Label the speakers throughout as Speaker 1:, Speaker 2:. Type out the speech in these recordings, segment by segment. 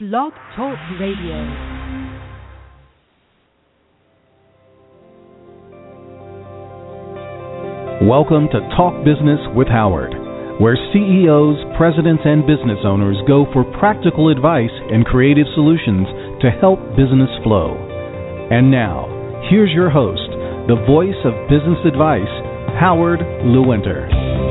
Speaker 1: Blog Talk Radio.
Speaker 2: Welcome to Talk Business with Howard, where CEOs, presidents, and business owners go for practical advice and creative solutions to help business flow. And now, here's your host, the voice of business advice, Howard Lewinter.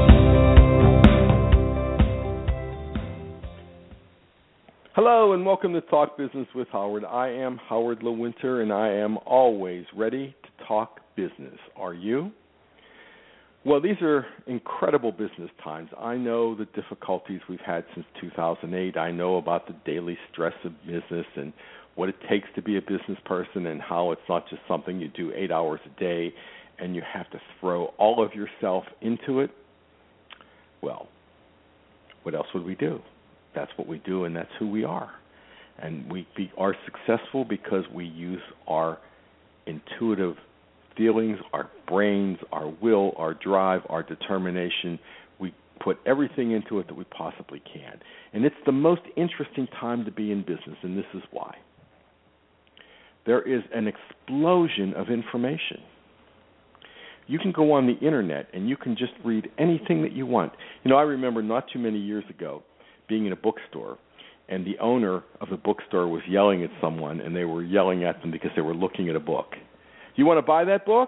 Speaker 3: Hello and welcome to Talk Business with Howard. I am Howard Lewinter and I am always ready to talk business. Are you? Well, these are incredible business times. I know the difficulties we've had since 2008. I know about the daily stress of business and what it takes to be a business person and how it's not just something you do 8 hours a day and you have to throw all of yourself into it. Well, what else would we do? That's what we do, and that's who we are. And we are successful because we use our intuitive feelings, our brains, our will, our drive, our determination. We put everything into it that we possibly can. And it's the most interesting time to be in business, and this is why. There is an explosion of information. You can go on the Internet, and you can just read anything that you want. You know, I remember not too many years ago, being in a bookstore, and the owner of the bookstore was yelling at someone, and they were yelling at them because they were looking at a book. You want to buy that book?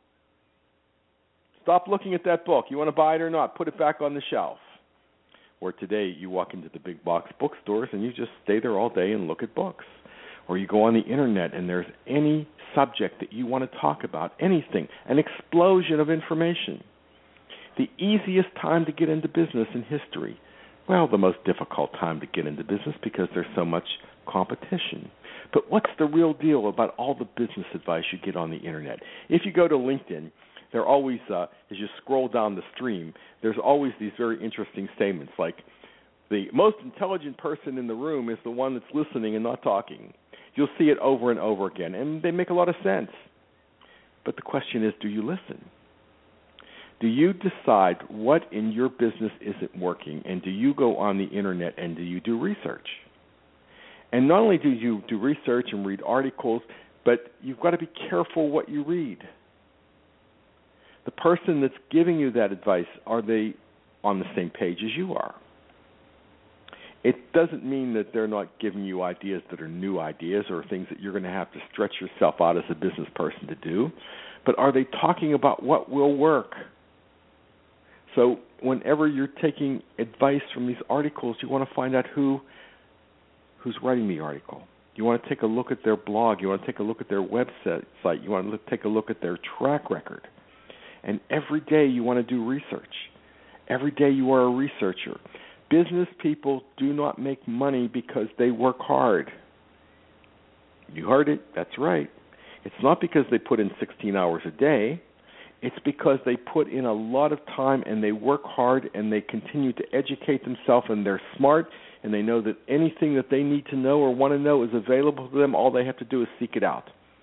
Speaker 3: Stop looking at that book. You want to buy it or not? Put it back on the shelf. Or today, you walk into the big box bookstores, and you just stay there all day and look at books. Or you go on the Internet, and there's any subject that you want to talk about, anything, an explosion of information. The easiest time to get into business in history. Well, the most difficult time to get into business because there's so much competition. But what's the real deal about all the business advice you get on the Internet? If you go to LinkedIn, there are always, as you scroll down the stream, there's always these very interesting statements like, the most intelligent person in the room is the one that's listening and not talking. You'll see it over and over again, and they make a lot of sense. But the question is, do you listen? Do you decide what in your business isn't working, and do you go on the Internet and do you do research? And not only do you do research and read articles, but you've got to be careful what you read. The person that's giving you that advice, are they on the same page as you are? It doesn't mean that they're not giving you ideas that are new ideas or things that you're going to have to stretch yourself out as a business person to do, but are they talking about what will work? So whenever you're taking advice from these articles, you want to find out who's writing the article. You want to take a look at their blog. You want to take a look at their website. You want to take a look at their track record. And every day you want to do research. Every day you are a researcher. Business people do not make money because they work hard. You heard it. That's right. It's not because they put in 16 hours a day. It's because they put in a lot of time and they work hard and they continue to educate themselves and they're smart and they know that anything that they need to know or want to know is available to them. All they have to do is seek it out.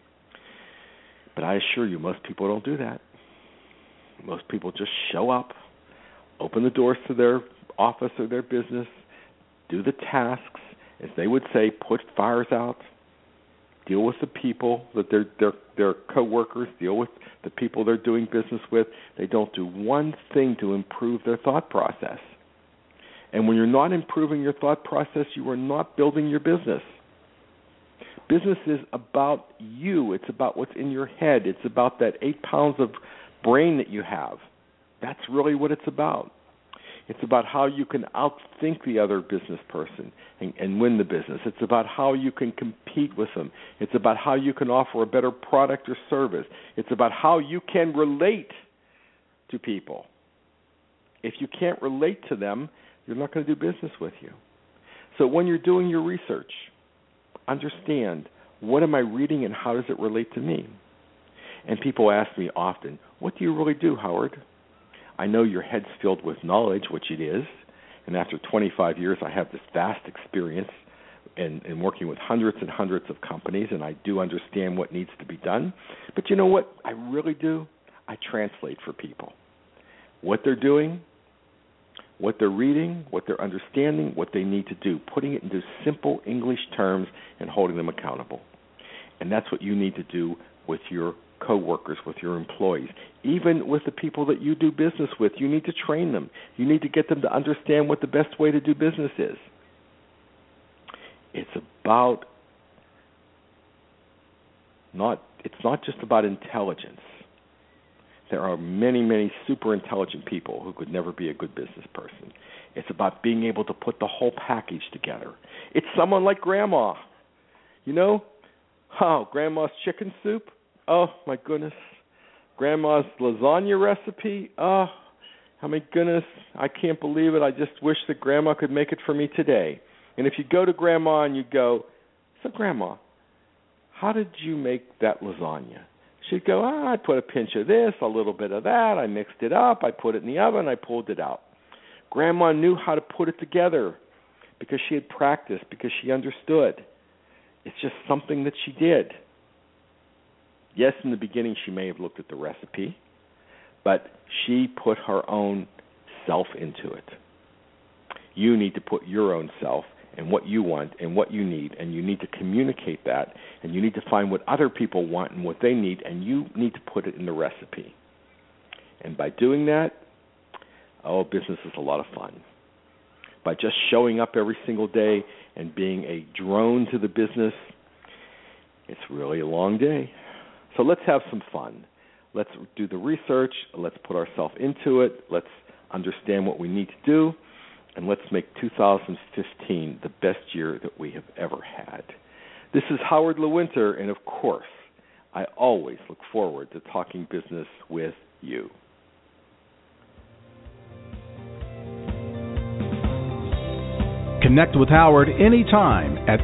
Speaker 3: But I assure you, most people don't do that. Most people just show up, open the doors to their office or their business, do the tasks, as they would say, put fires out, deal with the people that their co-workers, deal with the people they're doing business with. They don't do one thing to improve their thought process. And when you're not improving your thought process, you are not building your business. Business is about you. It's about what's in your head. It's about that 8 pounds of brain that you have. That's really what it's about. It's about how you can outthink the other business person and win the business. It's about how you can compete with them. It's about how you can offer a better product or service. It's about how you can relate to people. If you can't relate to them, you're not going to do business with you. So when you're doing your research, understand, what am I reading and how does it relate to me? And people ask me often, what do you really do, Howard? I know your head's filled with knowledge, which it is, and after 25 years I have this vast experience in working with hundreds and hundreds of companies, and I do understand what needs to be done. But you know what I really do? I translate for people. What they're doing, what they're reading, what they're understanding, what they need to do, putting it into simple English terms and holding them accountable. And that's what you need to do with your coworkers, with your employees, even with the people that you do business with. You need to train them. You need to get them to understand what the best way to do business is. It's not just about intelligence. There are many, many super intelligent people who could never be a good business person. It's about being able to put the whole package together. It's someone like Grandma. You know, Grandma's chicken soup. Oh, my goodness. Grandma's lasagna recipe. Oh, my goodness. I can't believe it. I just wish that Grandma could make it for me today. And if you go to Grandma and you go, so Grandma, how did you make that lasagna? She'd go, I put a pinch of this, a little bit of that. I mixed it up. I put it in the oven. I pulled it out. Grandma knew how to put it together because she had practiced, because she understood. It's just something that she did. Yes, in the beginning she may have looked at the recipe, but she put her own self into it. You need to put your own self and what you want and what you need, and you need to communicate that, and you need to find what other people want and what they need, and you need to put it in the recipe. And by doing that, business is a lot of fun. By just showing up every single day and being a drone to the business, it's really a long day. So let's have some fun. Let's do the research. Let's put ourselves into it. Let's understand what we need to do. And let's make 2015 the best year that we have ever had. This is Howard Lewinter, and of course, I always look forward to talking business with you.
Speaker 2: Connect with Howard anytime at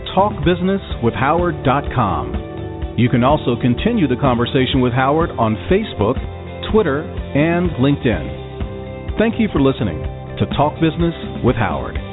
Speaker 2: talkbusinesswithhoward.com. You can also continue the conversation with Howard on Facebook, Twitter, and LinkedIn. Thank you for listening to Talk Business with Howard.